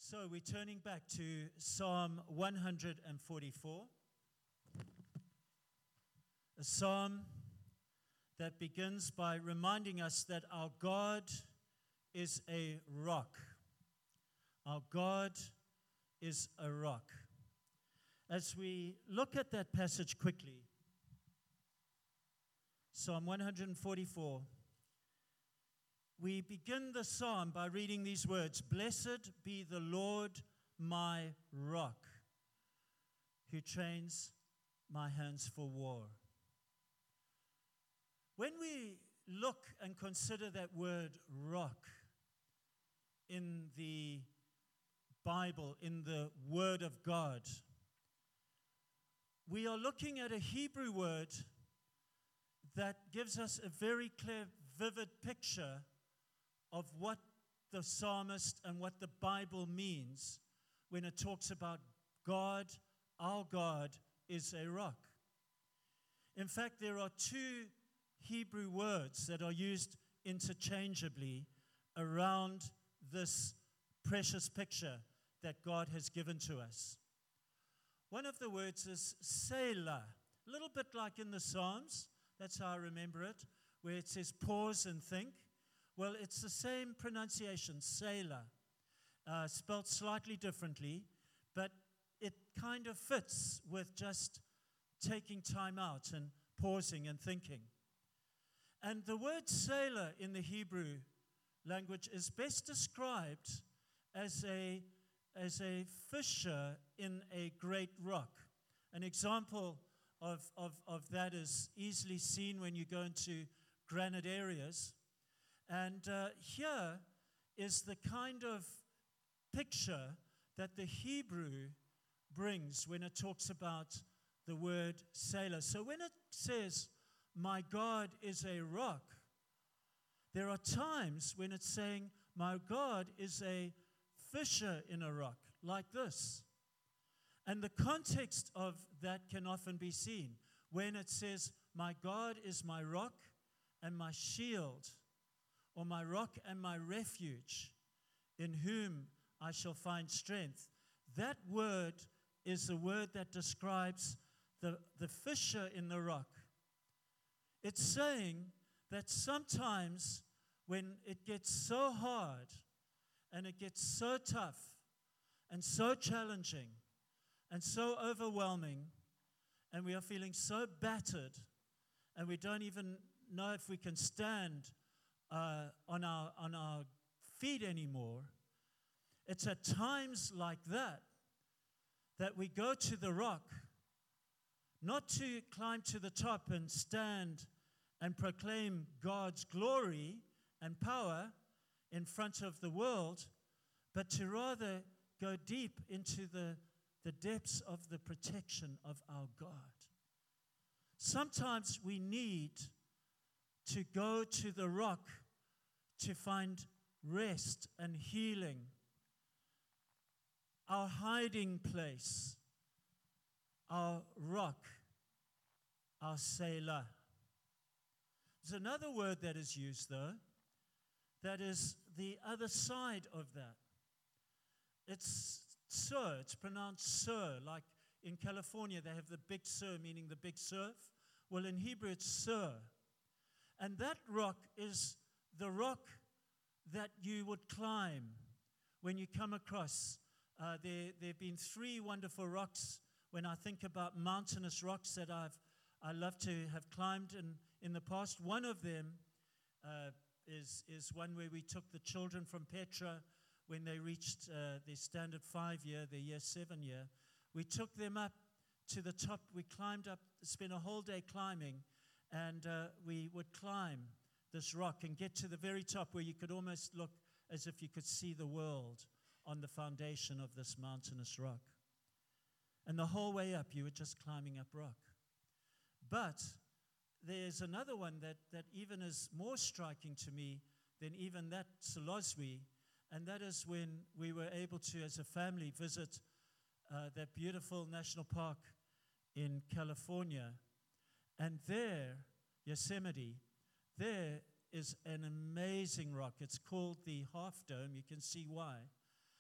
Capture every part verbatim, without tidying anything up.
So we're turning back to Psalm one forty-four, a psalm that begins by reminding us that our God is a rock. Our God is a rock. As we look at that passage quickly, Psalm one forty-four, we begin the psalm by reading these words: "Blessed be the Lord my rock, who trains my hands for war." When we look and consider that word rock in the Bible, in the Word of God, we are looking at a Hebrew word that gives us a very clear, vivid picture of what the psalmist and what the Bible means when it talks about God, our God, is a rock. In fact, there are two Hebrew words that are used interchangeably around this precious picture that God has given to us. One of the words is Selah, a little bit like in the Psalms, that's how I remember it, where it says pause and think. Well, it's the same pronunciation, Selah, uh, spelled slightly differently, but it kind of fits with just taking time out and pausing and thinking. And the word Selah in the Hebrew language is best described as a, as a fissure in a great rock. An example of, of, of that is easily seen when you go into granite areas. And uh, here is the kind of picture that the Hebrew brings when it talks about the word Selah. So when it says, "My God is a rock," there are times when it's saying, "My God is a fissure in a rock," like this. And the context of that can often be seen when it says, "My God is my rock and my shield," or "my rock and my refuge, in whom I shall find strength." That word is the word that describes the, the fissure in the rock. It's saying that sometimes when it gets so hard and it gets so tough and so challenging and so overwhelming, and we are feeling so battered and we don't even know if we can stand Uh, on our on our feet anymore, it's at times like that that we go to the rock, not to climb to the top and stand and proclaim God's glory and power in front of the world, but to rather go deep into the, the depths of the protection of our God. Sometimes we need to go to the rock to find rest and healing, our hiding place, our rock, our Selah. There's another word that is used, though, that is the other side of that. It's Sur. It's pronounced Sur. Like in California, they have the Big Sur, meaning the big surf. Well, in Hebrew, it's Sur. And that rock is the rock that you would climb when you come across. Uh, there there have been three wonderful rocks when I think about mountainous rocks that I've I love to have climbed in, in the past. One of them uh, is, is one where we took the children from Petra when they reached uh, their standard five year, their year seven year. We took them up to the top. We climbed up, spent a whole day climbing, and uh, we would climb this rock and get to the very top where you could almost look as if you could see the world on the foundation of this mountainous rock. And the whole way up, you were just climbing up rock. But there's another one that, that even is more striking to me than even that Soloswi, and that is when we were able to, as a family, visit uh, that beautiful national park in California. And there, Yosemite, there is an amazing rock. It's called the Half Dome. You can see why.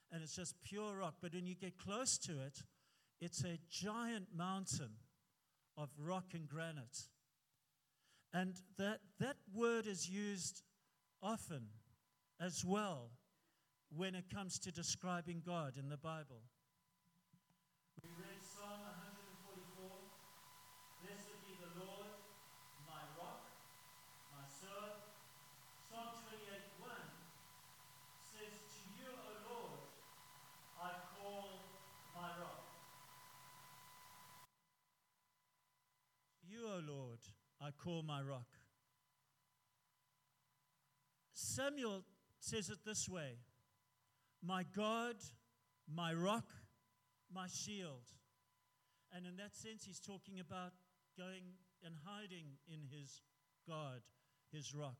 and it's just pure rock. But when you get close to it, it's a giant mountain of rock and granite. And that, that word is used often as well when it comes to describing God in the Bible. We read Psalm one forty-four, "Blessed be the Lord, my rock, my sword." Psalm twenty-eight one says, "To you, O Lord, I call my rock." To you, O Lord, I call my rock. Samuel says it this way: "My God, my rock, my shield." And in that sense, he's talking about going and hiding in his God, his rock.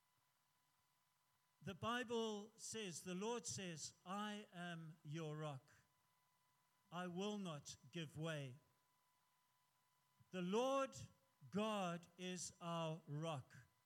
The Bible says, the Lord says, "I am your rock. I will not give way." The Lord God is our rock.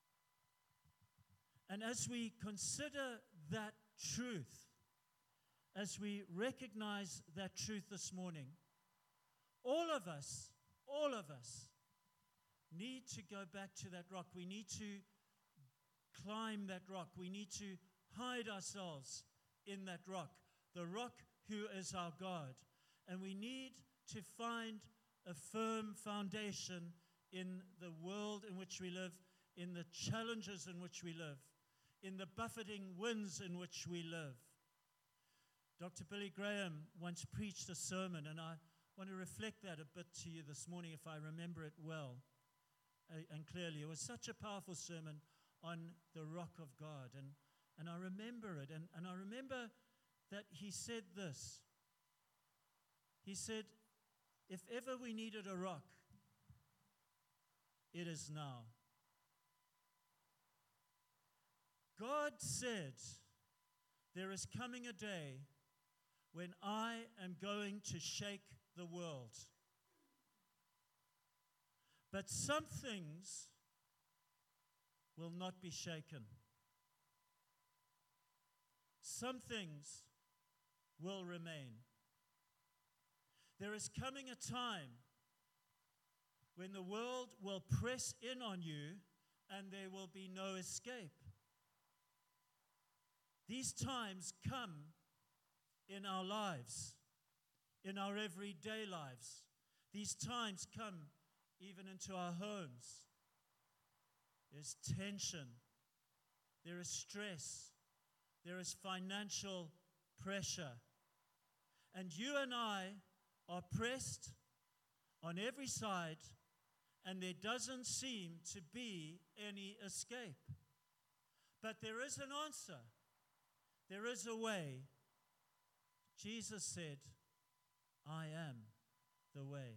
And as we consider that truth, as we recognize that truth this morning, all of us, all of us need to go back to that rock. We need to climb that rock. We need to hide ourselves in that rock, the rock who is our God. And we need to find a firm foundation in the world in which we live, in the challenges in which we live, in the buffeting winds in which we live. Doctor Billy Graham once preached a sermon, and I want to reflect that a bit to you this morning if I remember it well uh, and clearly. It was such a powerful sermon on the rock of God, and, and I remember it, and, and I remember that he said this. He said, if ever we needed a rock, it is now. God said, there is coming a day when I am going to shake the world. But some things will not be shaken. Some things will remain. There is coming a time when the world will press in on you and there will be no escape. These times come in our lives, in our everyday lives. These times come even into our homes. There's tension, there is stress, there is financial pressure. And you and I are pressed on every side, and there doesn't seem to be any escape. But there is an answer. There is a way. Jesus said, I am the way.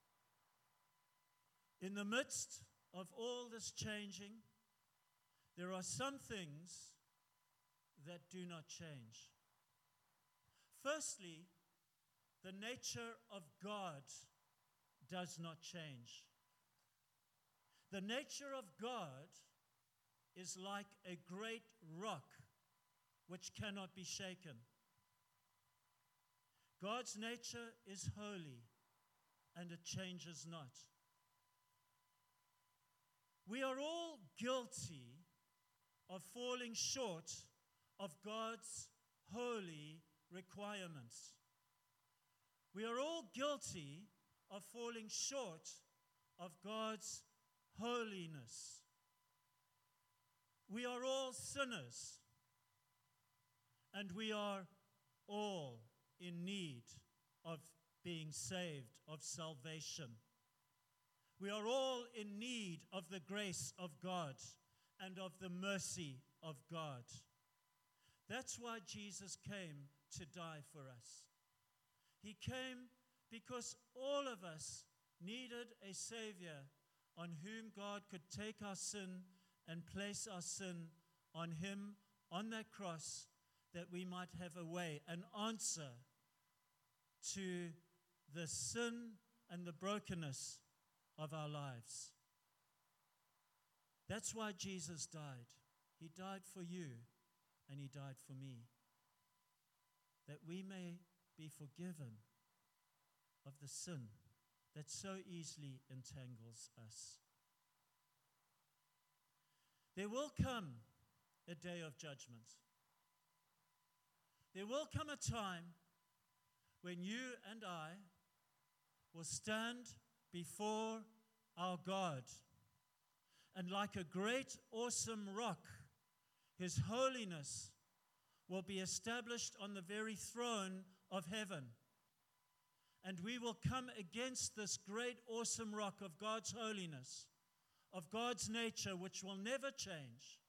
In the midst of all this changing, there are some things that do not change. Firstly, the nature of God does not change. The nature of God is like a great rock which cannot be shaken. God's nature is holy, and it changes not. We are all guilty of falling short of God's holy requirements. We are all guilty of falling short of God's holiness. We are all sinners, and we are all in need of being saved, of salvation. We are all in need of the grace of God and of the mercy of God. That's why Jesus came to die for us. He came because all of us needed a Savior on whom God could take our sin and place our sin on Him on that cross, that we might have a way, an answer to the sin and the brokenness of our lives. That's why Jesus died. He died for you, and He died for me, that we may be forgiven of the sin that so easily entangles us. There will come a day of judgment. There will come a time when you and I will stand before our God, and like a great, awesome rock, His holiness will be established on the very throne of heaven. And we will come against this great, awesome rock of God's holiness, of God's nature, which will never change.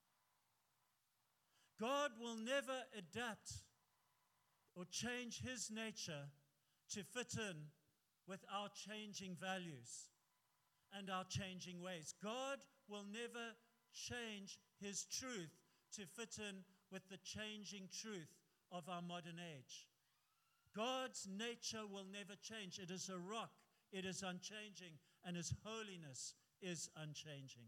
God will never adapt or change His nature to fit in with our changing values and our changing ways. God will never change His truth to fit in with the changing truth of our modern age. God's nature will never change. It is a rock. It is unchanging, and His holiness is unchanging.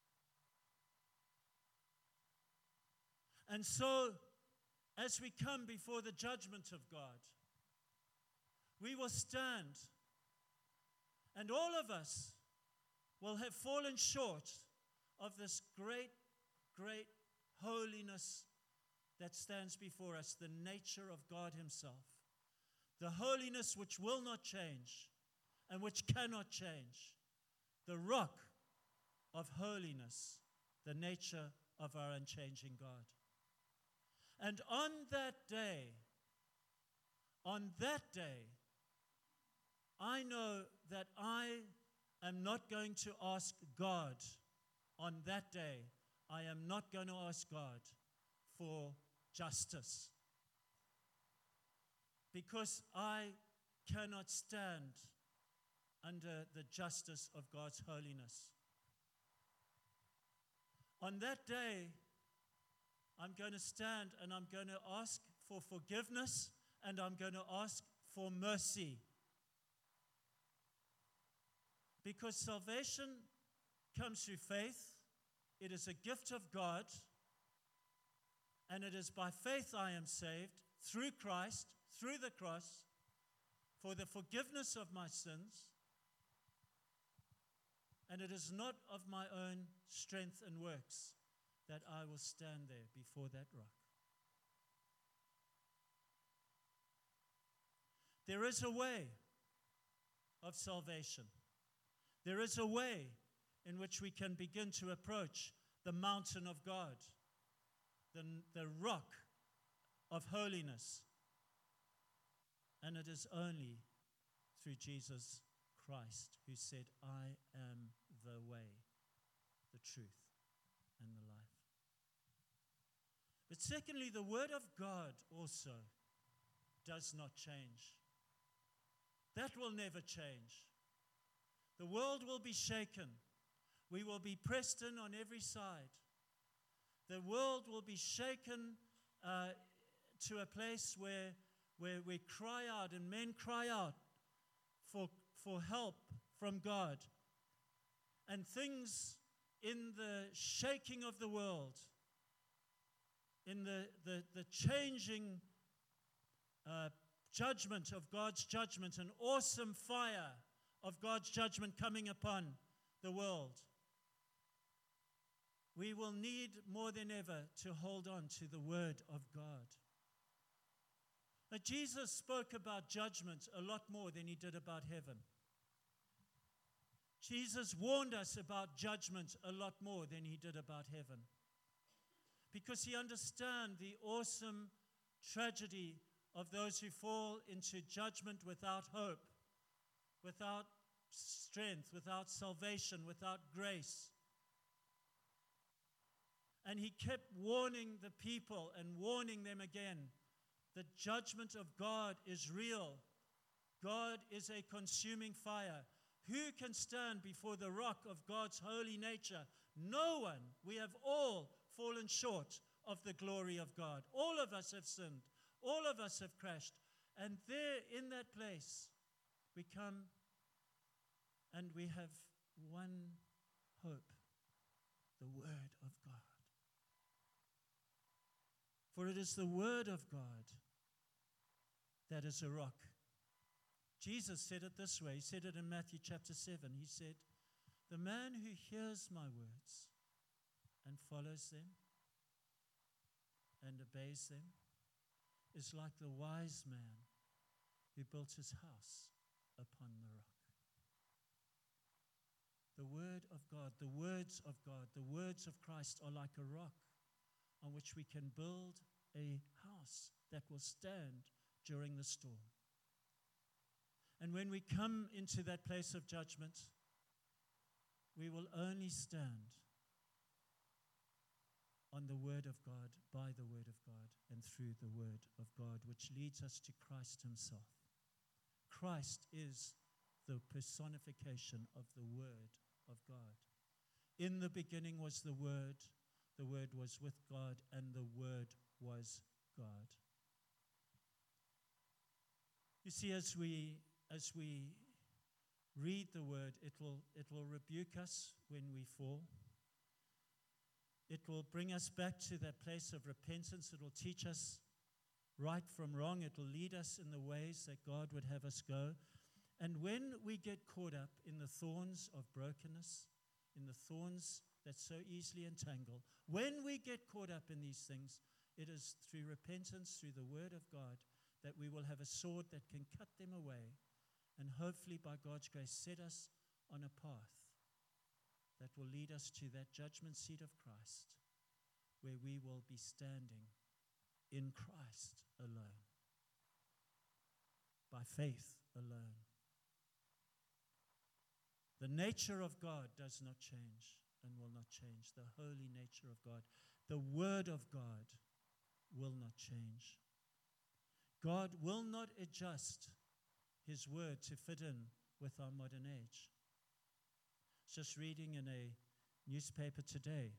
And so, as we come before the judgment of God, we will stand, and all of us will have fallen short of this great, great holiness that stands before us, the nature of God Himself. The holiness which will not change and which cannot change. The rock of holiness, the nature of our unchanging God. And on that day, on that day, I know that I am not going to ask God, on that day, I am not going to ask God for justice. Because I cannot stand under the justice of God's holiness. On that day, I'm going to stand and I'm going to ask for forgiveness and I'm going to ask for mercy. Because salvation comes through faith. It is a gift of God. And it is by faith I am saved, through Christ, through the cross, for the forgiveness of my sins. And it is not of my own strength and works that I will stand there before that rock. There is a way of salvation. There is a way in which we can begin to approach the mountain of God, the, the rock of holiness. And it is only through Jesus Christ, who said, I am the way, the truth, and the life. But secondly, the Word of God also does not change. That will never change. The world will be shaken. We will be pressed in on every side. The world will be shaken uh, to a place where, where we cry out, and men cry out for, for help from God. And things in the shaking of the world, in the, the, the changing uh, judgment of God's judgment, an awesome fire of God's judgment coming upon the world, we will need more than ever to hold on to the Word of God. Now, Jesus spoke about judgment a lot more than He did about heaven. Jesus warned us about judgment a lot more than He did about heaven. Because He understands the awesome tragedy of those who fall into judgment without hope, without strength, without salvation, without grace. And He kept warning the people and warning them again. The judgment of God is real. God is a consuming fire. Who can stand before the rock of God's holy nature? No one. We have all fallen short of the glory of God. All of us have sinned. All of us have crashed. And there in that place, we come and we have one hope, the Word of God. For it is the Word of God that is a rock. Jesus said it this way. He said it in Matthew chapter seven. He said, the man who hears my words and follows them and obeys them is like the wise man who built his house upon the rock. The word of God, the words of God, the words of Christ are like a rock on which we can build a house that will stand during the storm. And when we come into that place of judgment, we will only stand on the word of God, by the word of God, and through the word of God, which leads us to Christ himself. Christ is the personification of the word of God. In the beginning was the Word, the Word was with God, and the Word was God. You see, as we as we read the Word, it will it will rebuke us when we fall. It will bring us back to that place of repentance. It will teach us right from wrong. It will lead us in the ways that God would have us go. And when we get caught up in the thorns of brokenness, in the thorns that so easily entangle, when we get caught up in these things, it is through repentance, through the word of God, that we will have a sword that can cut them away and hopefully by God's grace set us on a path that will lead us to that judgment seat of Christ, where we will be standing in Christ alone, by faith alone. The nature of God does not change and will not change. The holy nature of God, the word of God will not change. God will not adjust his word to fit in with our modern age. Just reading in a newspaper today,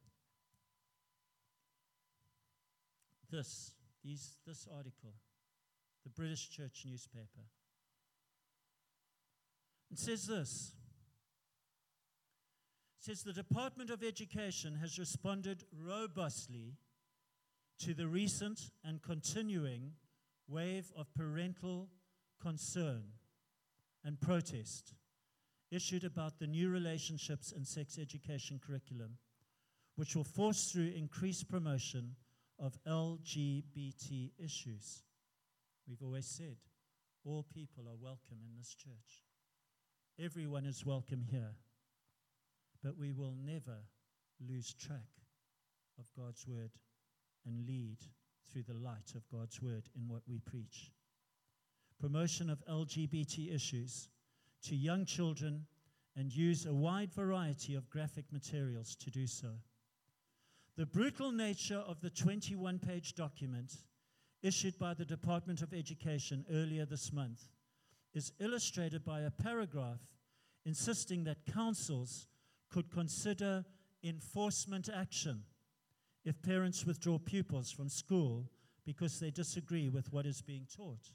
this, these, this article, the British Church newspaper. It says this. It says the Department of Education has responded robustly to the recent and continuing wave of parental concern and protest issued about the new relationships and sex education curriculum, which will force through increased promotion of L G B T issues. We've always said all people are welcome in this church. Everyone is welcome here. But we will never lose track of God's word and lead through the light of God's word in what we preach. Promotion of L G B T issues to young children and use a wide variety of graphic materials to do so. The brutal nature of the twenty-one page document issued by the Department of Education earlier this month is illustrated by a paragraph insisting that councils could consider enforcement action if parents withdraw pupils from school because they disagree with what is being taught.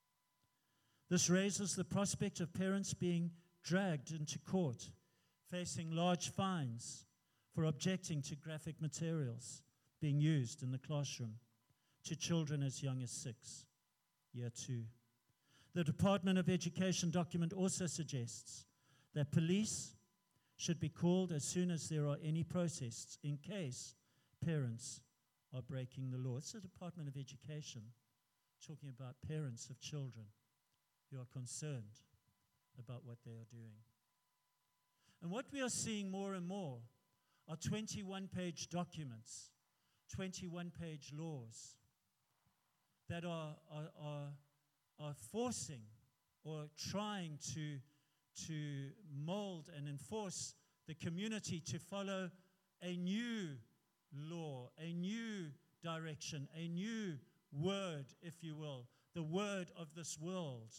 This raises the prospect of parents being dragged into court, facing large fines for objecting to graphic materials being used in the classroom to children as young as six, year two. The Department of Education document also suggests that police should be called as soon as there are any protests in case parents are breaking the law. It's the Department of Education talking about parents of children who are concerned about what they are doing. And what we are seeing more and more are twenty-one page documents, twenty-one page laws that are, are, are, are forcing or trying to to mold and enforce the community to follow a new law, a new direction, a new word, if you will, the word of this world.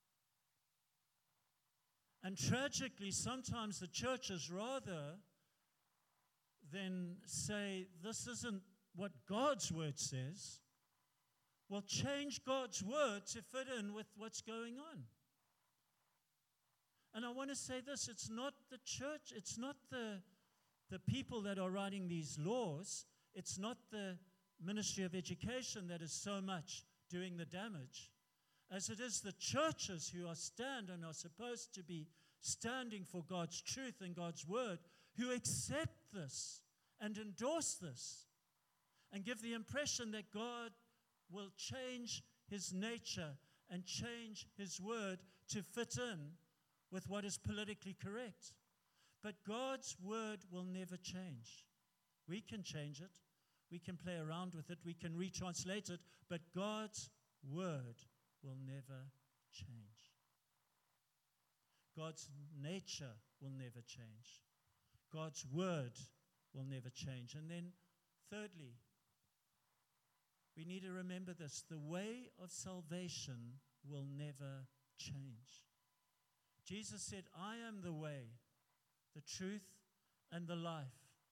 And tragically, sometimes the churches, rather than say, this isn't what God's word says, will change God's word to fit in with what's going on. And I want to say this, it's not the church, it's not the, the people that are writing these laws, it's not the Ministry of Education that is so much doing the damage. as it is the churches who are stand and are supposed to be standing for God's truth and God's word, who accept this and endorse this and give the impression that God will change his nature and change his word to fit in with what is politically correct. But God's word will never change. We can change it. We can play around with it. We can retranslate it. But God's word will never change. God's nature will never change. God's word will never change. And then, thirdly, we need to remember this. The way of salvation will never change. Jesus said, I am the way, the truth, and the life.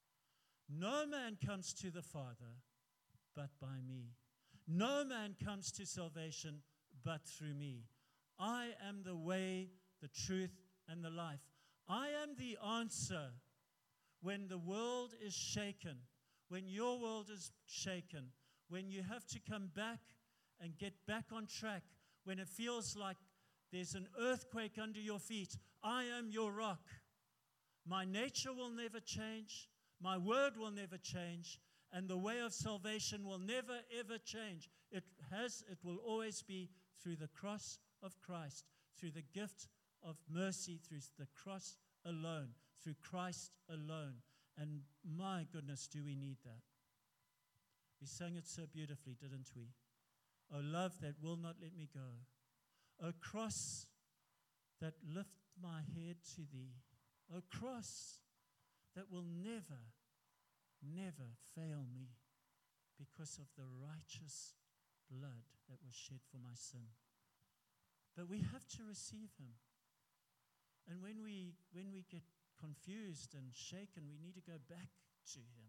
No man comes to the Father but by me. No man comes to salvation but through me. I am the way, the truth, and the life. I am the answer when the world is shaken, when your world is shaken, when you have to come back and get back on track, when it feels like there's an earthquake under your feet. I am your rock. My nature will never change. My word will never change. And the way of salvation will never, ever change. It has, it will always be through the cross of Christ, through the gift of mercy, through the cross alone, through Christ alone. And my goodness, do we need that? We sang it so beautifully, didn't we? Oh, love that will not let me go. O cross that lift my head to thee. O cross that will never, never fail me because of the righteous blood that was shed for my sin. But we have to receive him. And when we when we get confused and shaken, we need to go back to him.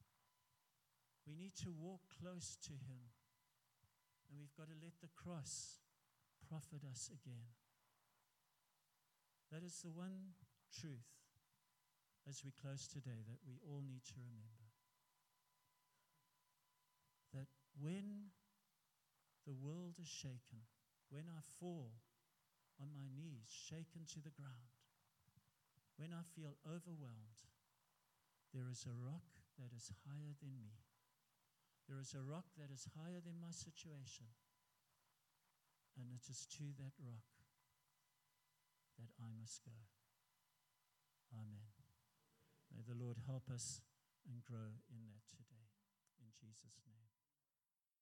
We need to walk close to him. And we've got to let the cross profit us again. That is the one truth as we close today that we all need to remember. That when the world is shaken, when I fall on my knees, shaken to the ground, when I feel overwhelmed, there is a rock that is higher than me. There is a rock that is higher than my situation. And it is to that rock that I must go. Amen. May the Lord help us and grow in that today. In Jesus' name.